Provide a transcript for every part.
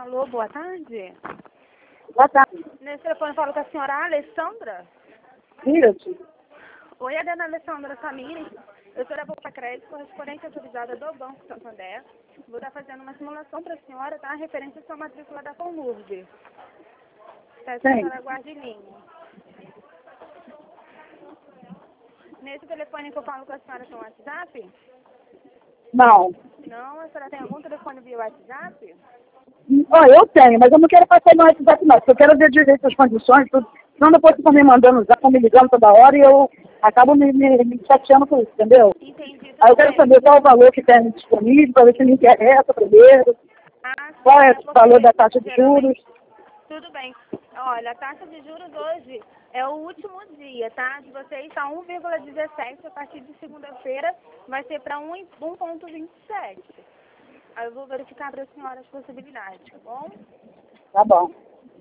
Alô, boa tarde. Boa tarde. Nesse telefone eu falo com a senhora Alessandra. Isso. Oi, a dona Alessandra Samiri. Eu sou da Bolsa Crédito, correspondente autorizada do Banco Santander. Vou estar fazendo uma simulação para a senhora, tá? Referente à sua matrícula da Conurb. Peço que a senhora aguarde em linha. Nesse telefone que eu falo com a senhora tem um WhatsApp? Não. Não, a senhora tem algum telefone via WhatsApp? Eu tenho, mas eu não quero passar no WhatsApp não, porque eu quero ver direito as condições, tudo. Senão depois ficam me mandando usar, me ligando toda hora e eu acabo me chateando com isso, entendeu? Entendi. Aí eu quero saber qual o valor que tem disponível, para ver se me interessa primeiro, qual é o valor da taxa de juros. Tudo bem. Olha, a taxa de juros hoje é o último dia, tá? De vocês está 1,17, a partir de segunda-feira vai ser para 1,27. Aí eu vou verificar para a senhora as possibilidades, tá bom? Tá bom.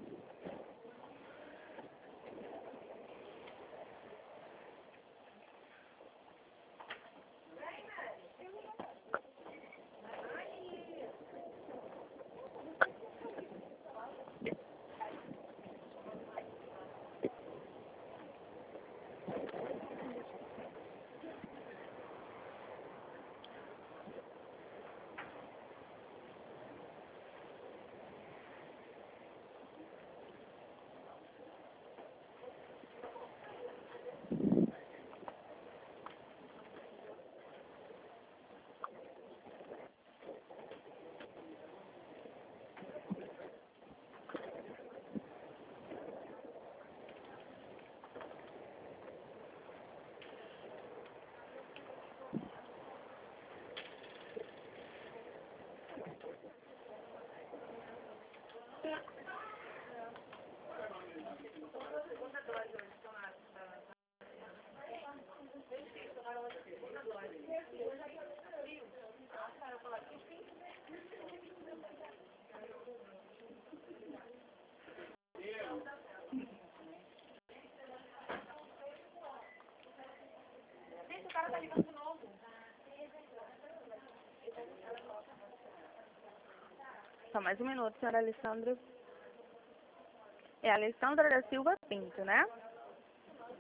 Só mais um minuto, senhora Alessandra. É a Alessandra da Silva Pinto, né?